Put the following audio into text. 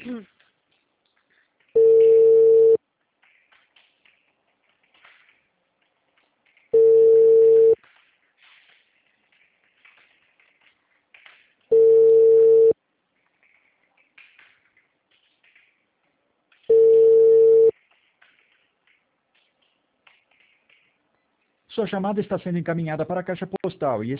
Sua chamada está sendo encaminhada para a caixa postal e